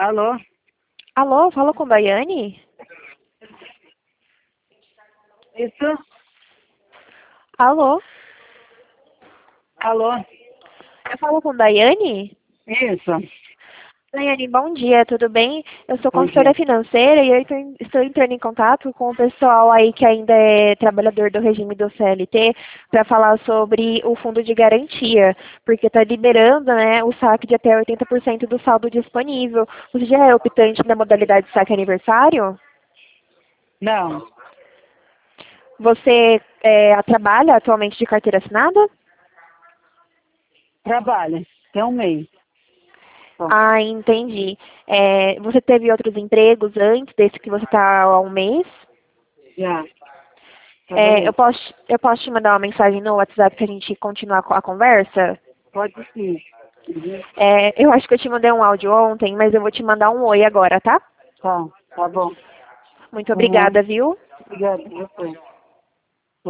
Alô? Alô, fala com Daiane? Isso? Alô, Alô? eu falo com Daiane? Isso. Daiane, bom dia, tudo bem? Eu sou Bom consultora dia. financeira e eu estou entrando em contato com o pessoal aí que ainda é trabalhador do regime do CLT para falar sobre o fundo de garantia, porque está liberando, né, o saque de até 80% do saldo disponível. Você já é optante da modalidade saque aniversário? Não, Você trabalha atualmente de carteira assinada? trabalho. Tem um mês. Só. Ah, entendi. Você teve outros empregos antes desse que você está há um mês? Já. Eu Trabalhei. posso te mandar uma mensagem no WhatsApp para a gente continuar a conversa? Pode sim. Uhum. Eu acho que eu te mandei um áudio ontem, mas eu vou te mandar um oi agora, tá? Tá bom. Muito Uhum. obrigada, viu? Obrigada. Eu sei.